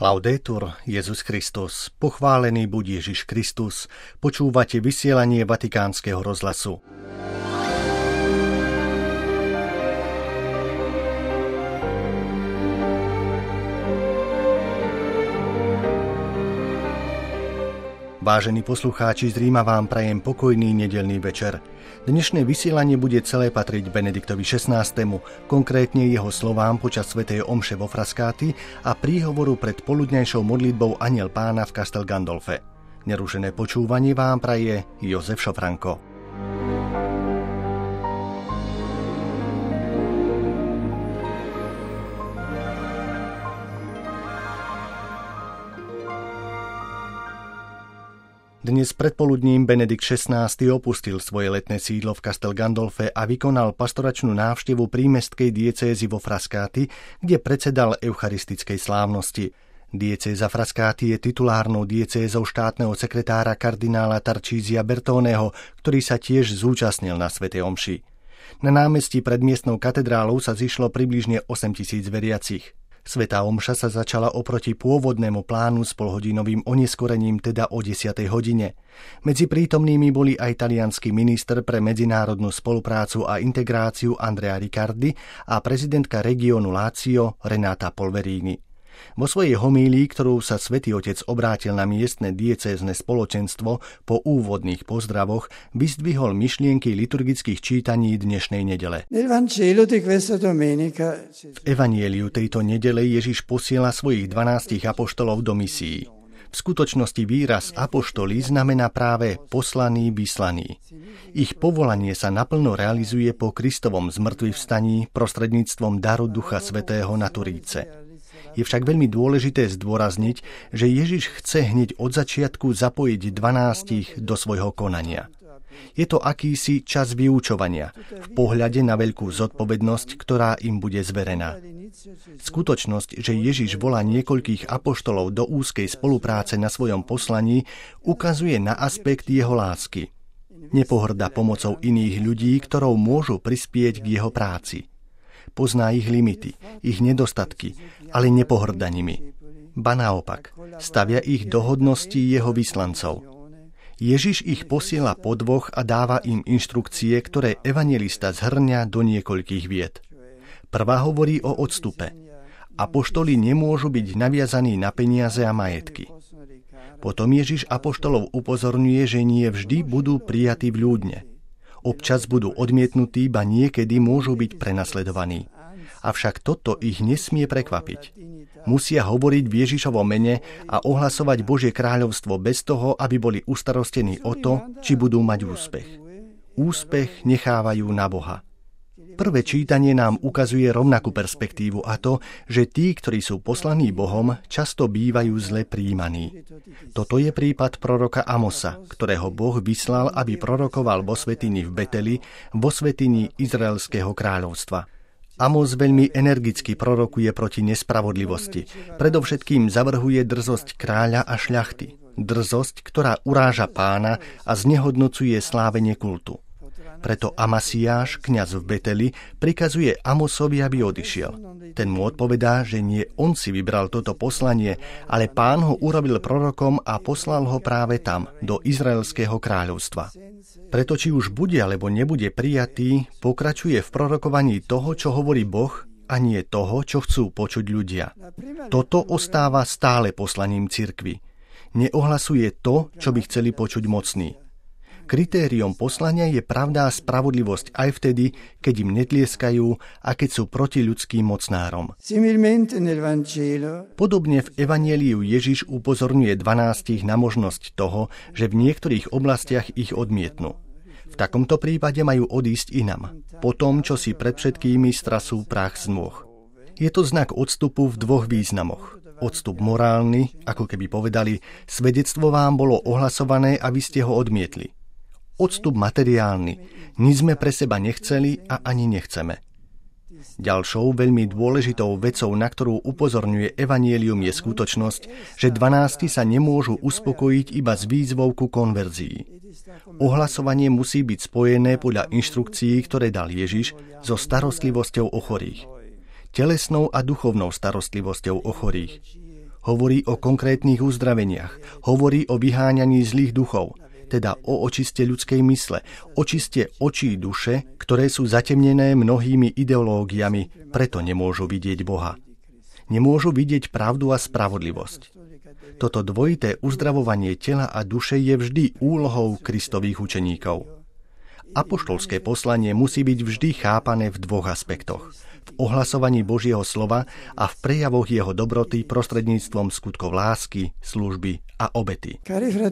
Laudetur Jesus Christus, pochválený buď Ježiš Kristus, počúvate vysielanie Vatikánskeho rozhlasu. Vážení poslucháči, z Ríma vám prajem pokojný nedeľný večer. Dnešné vysielanie bude celé patriť Benediktovi XVI, konkrétne jeho slovám počas svätej omše vo Frascati a príhovoru pred poludňajšou modlitbou Anjel Pána v Castel Gandolfe. Nerušené počúvanie vám praje Jozef Šofranko. Dnes predpoludním Benedikt XVI opustil svoje letné sídlo v Castel Gandolfe a vykonal pastoračnú návštevu prímestskej diecézy vo Frascati, kde predsedal eucharistickej slávnosti. Diecéza Frascati je titulárnou diecézou štátneho sekretára kardinála Tarcísia Bertoneho, ktorý sa tiež zúčastnil na svätej omši. Na námestí pred miestnou katedrálou sa zišlo približne 8 000 veriacich. Svätá omša sa začala oproti pôvodnému plánu s polhodinovým oneskorením, teda o 10. hodine. Medzi prítomnými boli aj taliansky minister pre medzinárodnú spoluprácu a integráciu Andrea Riccardi a prezidentka regiónu Lazio Renata Polverini. Vo svojej homílii, ktorú sa Svätý Otec obrátil na miestne diecézne spoločenstvo po úvodných pozdravoch, vyzdvihol myšlienky liturgických čítaní dnešnej nedele. V evanjeliu tejto nedele Ježiš posiela svojich 12 apoštolov do misií. V skutočnosti výraz apoštoli znamená práve poslaný, vyslaný. Ich povolanie sa naplno realizuje po Kristovom zmŕtvychvstaní prostredníctvom daru Ducha Svätého na Turíce. Je však veľmi dôležité zdôrazniť, že Ježiš chce hneď od začiatku zapojiť 12 do svojho konania. Je to akýsi čas vyučovania v pohľade na veľkú zodpovednosť, ktorá im bude zverená. Skutočnosť, že Ježiš volá niekoľkých apoštolov do úzkej spolupráce na svojom poslaní, ukazuje na aspekt jeho lásky. Nepohrda pomocou iných ľudí, ktorou môžu prispieť k jeho práci. Pozná ich limity, ich nedostatky, ale nepohrda nimi. Ba naopak, stavia ich do hodnosti jeho vyslancov. Ježiš ich posiela po dvoch a dáva im inštrukcie, ktoré evanjelista zhrňa do niekoľkých vied. Prvá hovorí o odstupe. Apoštoli nemôžu byť naviazaní na peniaze a majetky. Potom Ježiš apoštolov upozorňuje, že nie vždy budú prijatí v ľudne. Občas budú odmietnutí, ba niekedy môžu byť prenasledovaní. Avšak toto ich nesmie prekvapiť. Musia hovoriť v Ježišovom mene a ohlasovať Božie kráľovstvo bez toho, aby boli ustarostení o to, či budú mať úspech. Úspech nechávajú na Boha. Prvé čítanie nám ukazuje rovnakú perspektívu a to, že tí, ktorí sú poslaní Bohom, často bývajú zle prijímaní. Toto je prípad proroka Amosa, ktorého Boh vyslal, aby prorokoval vo svätyni v Beteli, vo svätyni Izraelského kráľovstva. Amos veľmi energicky prorokuje proti nespravodlivosti. Predovšetkým zavrhuje drzosť kráľa a šľachty. Drzosť, ktorá uráža Pána a znehodnocuje slávenie kultu. Preto Amasiáš, kňaz v Beteli, prikazuje Amosovi, aby odišiel. Ten mu odpovedá, že nie on si vybral toto poslanie, ale Pán ho urobil prorokom a poslal ho práve tam, do Izraelského kráľovstva. Preto či už bude alebo nebude prijatý, pokračuje v prorokovaní toho, čo hovorí Boh, a nie toho, čo chcú počuť ľudia. Toto ostáva stále poslaním cirkvi. Neohlasuje to, čo by chceli počuť mocní. Kritériom poslania je pravda a spravodlivosť aj vtedy, keď im netlieskajú a keď sú proti ľudským mocnárom. Podobne v evanjeliu Ježiš upozorňuje 12 na možnosť toho, že v niektorých oblastiach ich odmietnú. V takomto prípade majú odísť inam, po tom, čo si pred všetkými strasú prach z nôh. Je to znak odstupu v dvoch významoch. Odstup morálny, ako keby povedali, svedectvo vám bolo ohlasované a vy ste ho odmietli. Odstup materiálny, nič sme pre seba nechceli a ani nechceme. Ďalšou veľmi dôležitou vecou, na ktorú upozorňuje evanjelium, je skutočnosť, že 12 sa nemôžu uspokojiť iba s výzvou ku konverzii. Ohlasovanie musí byť spojené podľa inštrukcií, ktoré dal Ježiš, so starostlivosťou o chorých. Telesnou a duchovnou starostlivosťou o chorých. Hovorí o konkrétnych uzdraveniach, hovorí o vyháňaní zlých duchov, teda o očiste ľudskej mysle, očiste očí duše, ktoré sú zatemnené mnohými ideológiami, preto nemôžu vidieť Boha. Nemôžu vidieť pravdu a spravodlivosť. Toto dvojité uzdravovanie tela a duše je vždy úlohou Kristových učeníkov. Apoštolské poslanie musí byť vždy chápané v dvoch aspektoch. V ohlasovaní Božieho slova a v prejavoch jeho dobroty prostredníctvom skutkov lásky, služby a obety.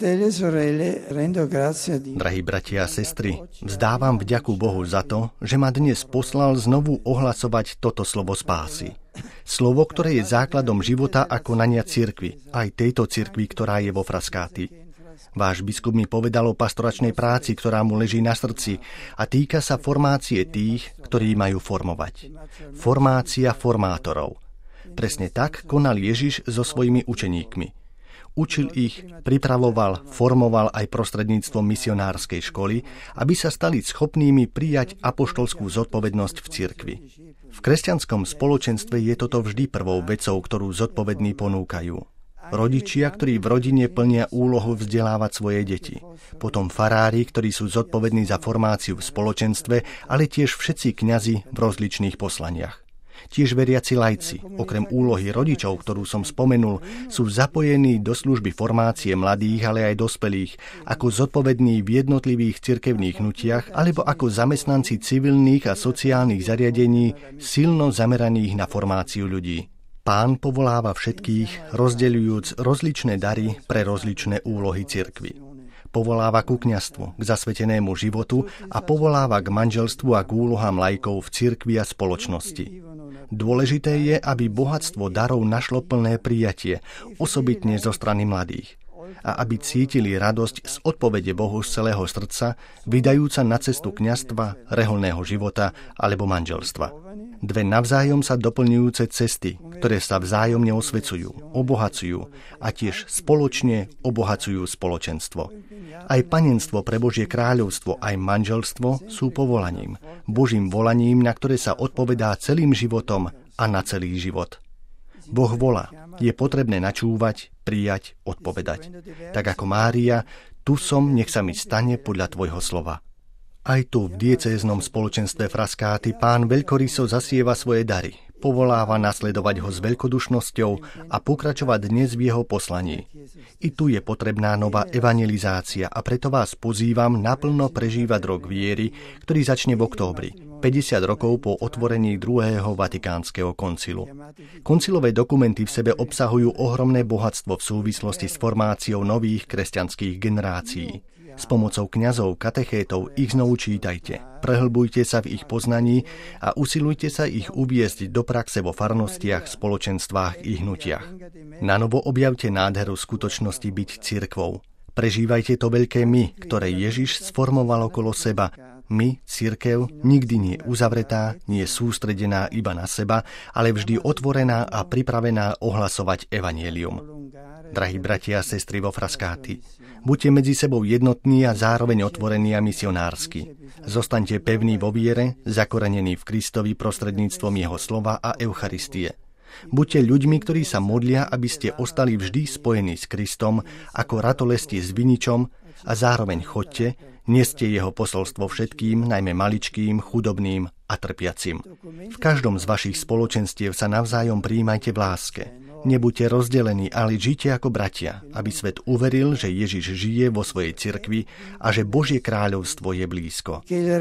Drahí bratia a sestry, vzdávam vďaku Bohu za to, že ma dnes poslal znovu ohlasovať toto slovo spásy. Slovo, ktoré je základom života a konania cirkvi, aj tejto cirkvi, ktorá je vo Frascati. Váš biskup mi povedal o pastoračnej práci, ktorá mu leží na srdci a týka sa formácie tých, ktorí majú formovať. Formácia formátorov. Presne tak konal Ježiš so svojimi učeníkmi. Učil ich, pripravoval, formoval aj prostredníctvom misionárskej školy, aby sa stali schopnými prijať apoštolskú zodpovednosť v cirkvi. V kresťanskom spoločenstve je toto vždy prvou vecou, ktorú zodpovední ponúkajú. Rodičia, ktorí v rodine plnia úlohu vzdelávať svoje deti. Potom farári, ktorí sú zodpovední za formáciu v spoločenstve, ale tiež všetci kňazi v rozličných poslaniach. Tiež veriaci laici, okrem úlohy rodičov, ktorú som spomenul, sú zapojení do služby formácie mladých, ale aj dospelých, ako zodpovední v jednotlivých cirkevných hnutiach alebo ako zamestnanci civilných a sociálnych zariadení silno zameraných na formáciu ľudí. Pán povoláva všetkých, rozdeľujúc rozličné dary pre rozličné úlohy cirkvi. Povoláva ku kňazstvu, k zasvetenému životu a povoláva k manželstvu a k úlohám laikov v cirkvi a spoločnosti. Dôležité je, aby bohatstvo darov našlo plné prijatie, osobitne zo strany mladých. A aby cítili radosť z odpovede Bohu z celého srdca, vydajúca na cestu kňazstva, reholného života alebo manželstva. Dve navzájom sa doplňujúce cesty, ktoré sa vzájomne osvecujú, obohacujú a tiež spoločne obohacujú spoločenstvo. Aj panenstvo pre Božie kráľovstvo, aj manželstvo sú povolaním, Božím volaním, na ktoré sa odpovedá celým životom a na celý život. Boh volá, je potrebné načúvať, prijať, odpovedať. Tak ako Mária, tu som, nech sa mi stane podľa tvojho slova. Aj tu v diecéznom spoločenstve Frascati Pán veľkoryso zasieva svoje dary, povoláva nasledovať ho s veľkodušnosťou a pokračovať dnes v jeho poslaní. I tu je potrebná nová evangelizácia a preto vás pozývam naplno prežívať rok viery, ktorý začne v októbri, 50 rokov po otvorení druhého Vatikánskeho koncilu. Koncilové dokumenty v sebe obsahujú ohromné bohatstvo v súvislosti s formáciou nových kresťanských generácií. S pomocou kňazov, katechétov ich znovu čítajte, prehlbujte sa v ich poznaní a usilujte sa ich uviesť do praxe vo farnostiach, spoločenstvách i hnutiach. Nanovo objavte nádheru skutočnosti byť cirkvou. Prežívajte to veľké my, ktoré Ježiš sformoval okolo seba. My, cirkev, nikdy nie uzavretá, nie sústredená iba na seba, ale vždy otvorená a pripravená ohlasovať evanjelium. Drahí bratia a sestry vo Frascati, buďte medzi sebou jednotní a zároveň otvorení a misionársky. Zostaňte pevní vo viere, zakorenení v Kristovi prostredníctvom jeho slova a Eucharistie. Buďte ľuďmi, ktorí sa modlia, aby ste ostali vždy spojení s Kristom, ako ratolesti s viničom a zároveň chodte, neste jeho posolstvo všetkým, najmä maličkým, chudobným a trpiacim. V každom z vašich spoločenstiev sa navzájom prijímajte v láske. Nebuďte rozdelení, ale žite ako bratia, aby svet uveril, že Ježiš žije vo svojej cirkvi a že Božie kráľovstvo je blízko.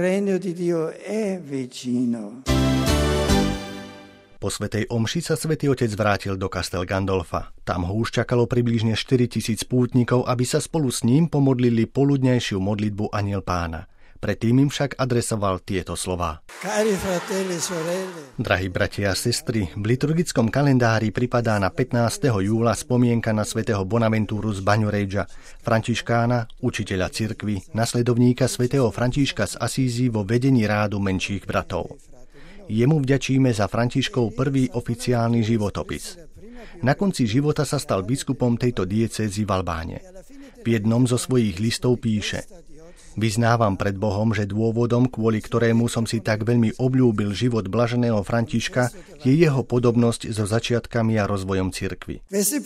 Po svätej omši sa svätý Otec vrátil do Castel Gandolfa. Tam ho už čakalo približne 4 000 pútnikov, aby sa spolu s ním pomodlili poludňajšiu modlitbu Anjel Pána. Predtým im však adresoval tieto slová. Drahí bratia a sestry, v liturgickom kalendári pripadá na 15. júla spomienka na svätého Bonaventúru z Bagnoreggia, františkána, učiteľa cirkvi, nasledovníka svätého Františka z Asízy vo vedení rádu menších bratov. Jemu vďačíme za Františkov prvý oficiálny životopis. Na konci života sa stal biskupom tejto diecézy v Albáne. V jednom zo svojich listov píše: Vyznávam pred Bohom, že dôvodom, kvôli ktorému som si tak veľmi obľúbil život blaženého Františka, je jeho podobnosť so začiatkami a rozvojom cirkvi.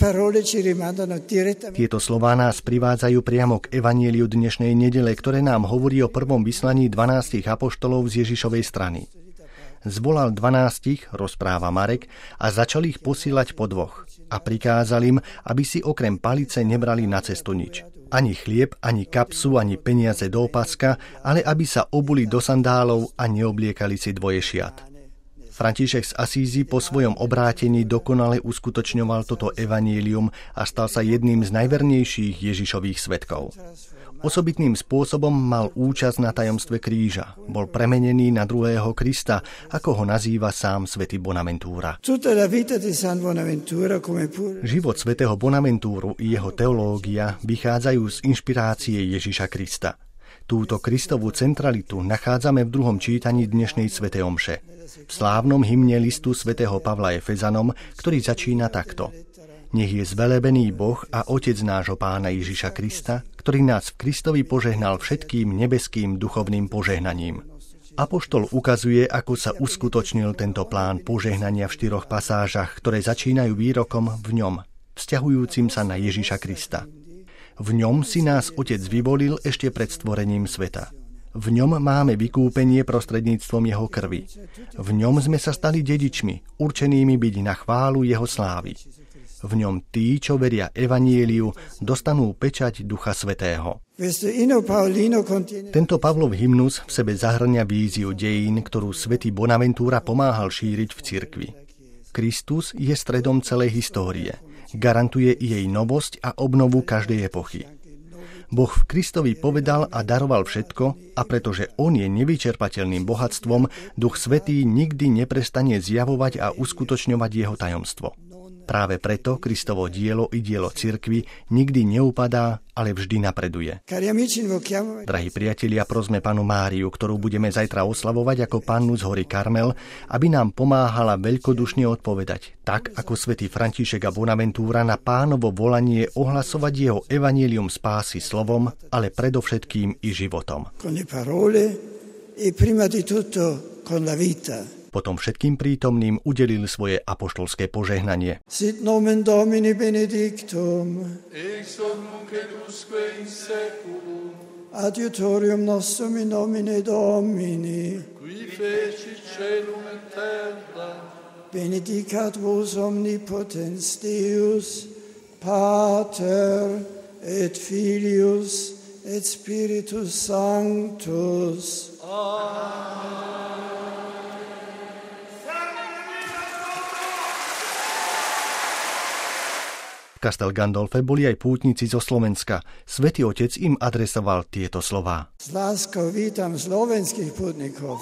Tieto slová nás privádzajú priamo k evanjeliu dnešnej nedele, ktoré nám hovorí o prvom vyslaní 12 apoštolov z Ježišovej strany. Zvolal 12, rozpráva Marek, a začal ich posílať po dvoch. A prikázal im, aby si okrem palice nebrali na cestu nič. Ani chlieb, ani kapsu, ani peniaze do opaska, ale aby sa obuli do sandálov a neobliekali si dvoje šiat. František z Asízy po svojom obrátení dokonale uskutočňoval toto evanjelium a stal sa jedným z najvernejších Ježišových svedkov. Osobitným spôsobom mal účasť na tajomstve kríža. Bol premenený na druhého Krista, ako ho nazýva sám svätý Bonaventúra. Život svätého Bonaventúru i jeho teológia vychádzajú z inšpirácie Ježiša Krista. Túto Kristovú centralitu nachádzame v druhom čítaní dnešnej svätej omše. V slávnom hymne listu svätého Pavla Efezanom, ktorý začína takto. Nech je zvelebený Boh a Otec nášho Pána Ježiša Krista, ktorý nás v Kristovi požehnal všetkým nebeským duchovným požehnaním. Apoštol ukazuje, ako sa uskutočnil tento plán požehnania v 4 pasážach, ktoré začínajú výrokom v ňom, vzťahujúcim sa na Ježiša Krista. V ňom si nás Otec vyvolil ešte pred stvorením sveta. V ňom máme vykúpenie prostredníctvom jeho krvi. V ňom sme sa stali dedičmi, určenými byť na chválu jeho slávy. V ňom tí, čo veria evanjeliu, dostanú pečať Ducha Svätého. Tento Pavlov hymnus v sebe zahrňa víziu dejín, ktorú svätý Bonaventúra pomáhal šíriť v cirkvi. Kristus je stredom celej histórie. Garantuje jej novosť a obnovu každej epochy. Boh v Kristovi povedal a daroval všetko, a pretože on je nevyčerpateľným bohatstvom, Duch Svätý nikdy neprestane zjavovať a uskutočňovať jeho tajomstvo. Práve preto Kristovo dielo i dielo cirkvi nikdy neupadá, ale vždy napreduje. Drahí priatelia, prosme Pannu Máriu, ktorú budeme zajtra oslavovať ako Pannu z hory Karmel, aby nám pomáhala veľkodušne odpovedať, tak ako svätý František a Bonaventúra na Pánovo volanie ohlasovať jeho evanjelium spásy slovom, ale predovšetkým i životom. Potom všetkým prítomným udelil svoje apoštolské požehnanie. Sit nomen Domini benedictum, ex hoc nunc et usque in seculum, adiutorium nostrum in nomine Domini, qui fecit caelum et terra, benedicat vos omnipotens Deus, Pater et Filius et Spiritus Sanctus. Amen. V Castel Gandolfe boli aj pútnici zo Slovenska. Svätý Otec im adresoval tieto slová. S láskou vítam slovenských pútnikov.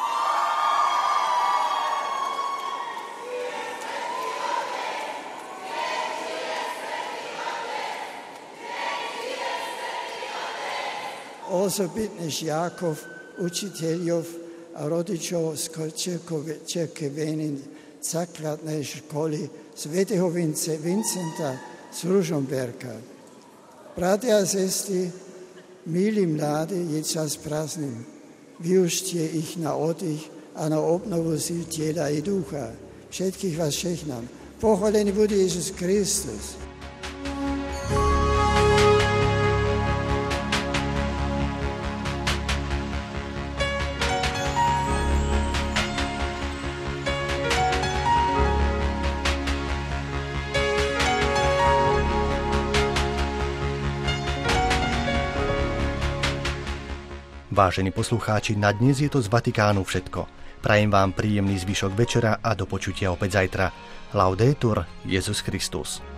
Osobitne žiakov, učiteľov a rodičov z Cerkevnej základnej školy svätého Vincenta z Ružomberka. Bratia a sestry, milí mladí, je čas prázdnin. Využite ich na oddych a na obnovu síl tela i ducha. Všetkých vás žehnám. Pochválený bude Ježiš Kristus. Vážení poslucháči, na dnes je to z Vatikánu všetko. Prajem vám príjemný zvyšok večera a do počutia opäť zajtra. Laudetur Jesus Christus.